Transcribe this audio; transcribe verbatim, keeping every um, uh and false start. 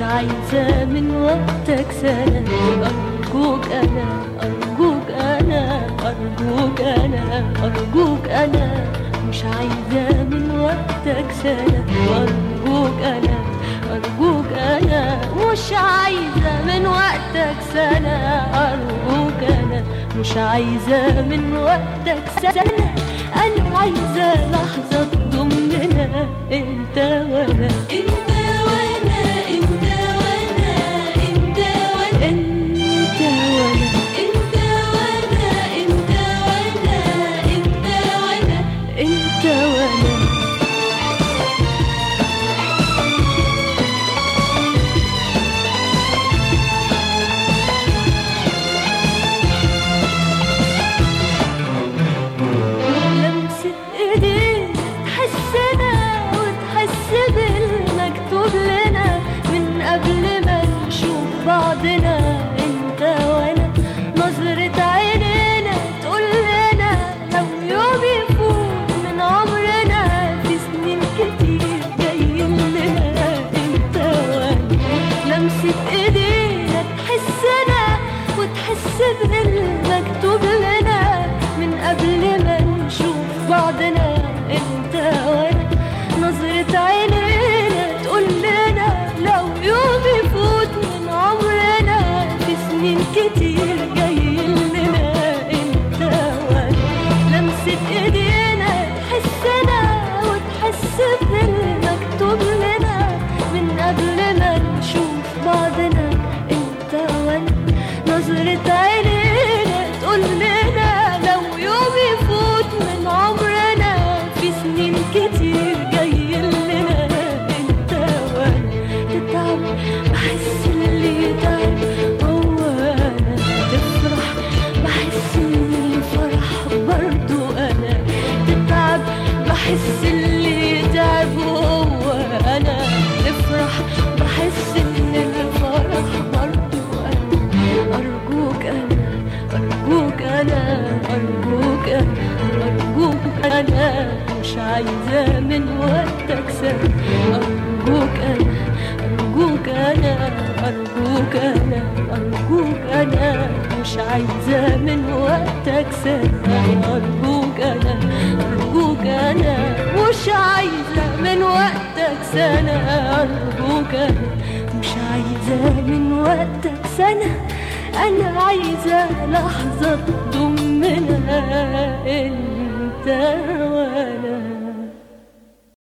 عايزة من وقتك سنة. أرجوك أنا أرجوك أنا أرجوك أنا أرجوك أنا مش عايزة من وقتك سنة. أرجوك أنا أرجوك أنا مش عايزة من وقتك سنة. أرجوك أنا مش عايزة من وقتك سنة. أنا عايزة لحظة تضمنا أنت وأنا. انت وانا انت وانا انت وانا أنت وأنا انت وانا انت وانا انت وانا أنت وأنا لمسة إيديك تحسنا وتحس بالمكتوب لنا من قبل ما نشوف بعضنا. أنت وأنا نظرة عينينا تقول لنا لو يوم يفوت من عمرنا في سنين كتير جايين لنا. أنت وأنا لمسة إيدينا تحسنا وتحس بالمكتوب لنا من قبل ما نشوف بعضنا. أنت وأنا نظرة عينينا تقول لنا لو يوم يفوت من عمرنا في سنين كتير جايين لنا. أنت وأنا لمسة إيدينا تحسنا وتحس بالمكتوب لنا من قبل ما نشوف بعضنا. أنت وأنا نظرة عينينا تقول لنا لو يوم يفوت من عمرنا في سنين كتير جايين لنا. أنت وأنا تتعب بحس اللي يتعب هو أنا. تفرح بحس إن الفرح برضو أنا. تتعب بحس اللي يتعب هو أنا. تفرح بحس إن الفرح برضو أنا. أرجوك أنا أرجوك أنا أرجوك أنا أرجوك أنا مش عايزة من وقتك سنة. أرجوك أنا أرجوك أنا أرجوك أنا أرجوك أنا مش عايزة من وقتك سنة. أرجوك أنا أرجوك أنا مش عايزة من وقتك سنة. أرجوك أنا مش عايزة من وقتك سنة. أنا عايزة لحظة تضمنا أنت وأنا.